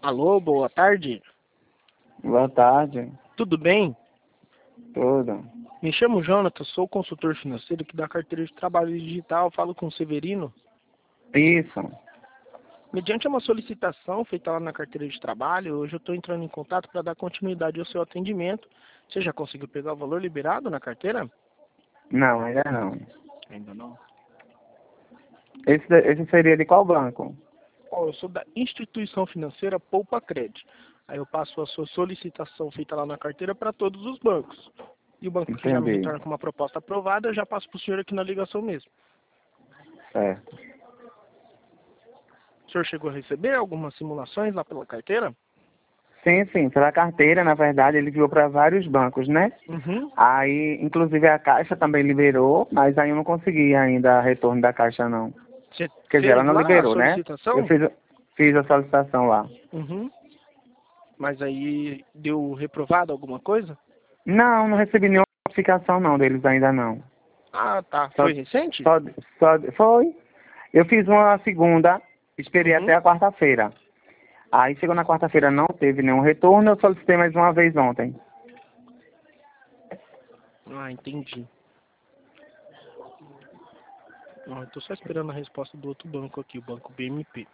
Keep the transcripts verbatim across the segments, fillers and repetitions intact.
Alô, boa tarde. Boa tarde. Tudo bem? Tudo. Me chamo Jonathan, sou consultor financeiro aqui da carteira de trabalho digital, falo com o Severino. Isso. Mediante uma solicitação feita lá na carteira de trabalho, hoje eu estou entrando em contato para dar continuidade ao seu atendimento. Você já conseguiu pegar o valor liberado na carteira? Não, ainda não. Ainda não. Esse, esse seria de qual banco? Ó, eu sou da instituição financeira Poupa Cred. Aí eu passo a sua solicitação feita lá na carteira para todos os bancos. E o banco que já me Entendi. retorna com uma proposta aprovada, eu já passo para o senhor aqui na ligação mesmo. Certo. O senhor chegou a receber algumas simulações lá pela carteira? Sim, sim. Pela carteira, na verdade, ele enviou para vários bancos, né? Uhum. Aí, inclusive, a Caixa também liberou, mas aí eu não consegui ainda retorno da Caixa, não. Você Quer dizer, ela fez não lá a liberou, né? Eu solicitação? fiz, fiz a solicitação lá. Uhum. Mas aí deu reprovado alguma coisa? Não, não recebi nenhuma notificação, não, deles ainda não. Ah, tá. Só, Foi recente? só, só, foi. Eu fiz uma segunda, esperei Uhum. até a quarta-feira. Aí chegou na quarta-feira, não teve nenhum retorno, eu solicitei mais uma vez ontem. Ah, entendi. Ah, eu tô só esperando a resposta do outro banco aqui, o banco B M P.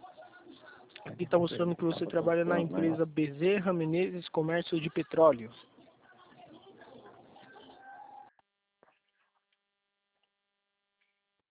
Aqui tá mostrando que você trabalha na empresa Bezerra Menezes Comércio de Petróleo.